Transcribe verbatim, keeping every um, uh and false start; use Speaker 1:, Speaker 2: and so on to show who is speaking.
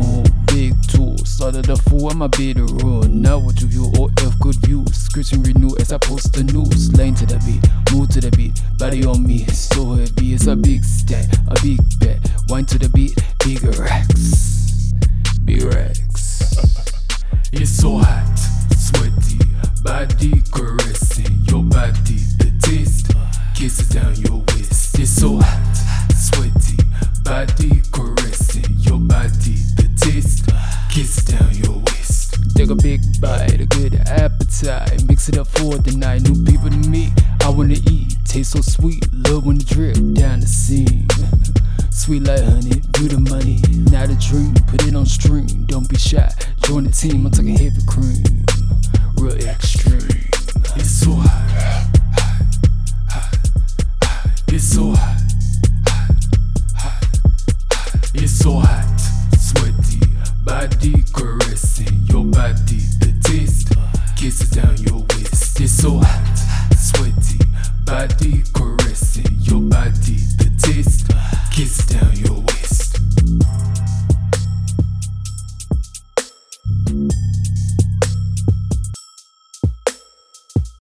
Speaker 1: more big tool. Started a fool, I'm a bit of rule. Now what you view, O F good views. Scratching renew as I post the news. Lane to the beat, move to the beat. Body on me, so heavy, it's a big stat, a big bet. Wine to the beat, big racks, big racks.
Speaker 2: It's so hot, sweaty, body caressing your body, the taste, kisses down your waist. It's so hot, sweaty, body caressing your body, the taste, kisses down your waist.
Speaker 1: Take a big bite, a good appetite. Mix it up for the night. New people to meet, I wanna eat. Taste so sweet, love when it drip down the seam. Sweet like honey, do the money. Not a dream, put it on stream. Don't be shy, join the team. I'm talking heavy cream, real extreme.
Speaker 2: It's so hot, hot, hot, hot. It's so hot, hot, hot, hot. It's so hot, sweaty, body caressing your body, the taste, kisses down your waist. It's so hot, sweaty, body caressing your body, the taste, kisses down your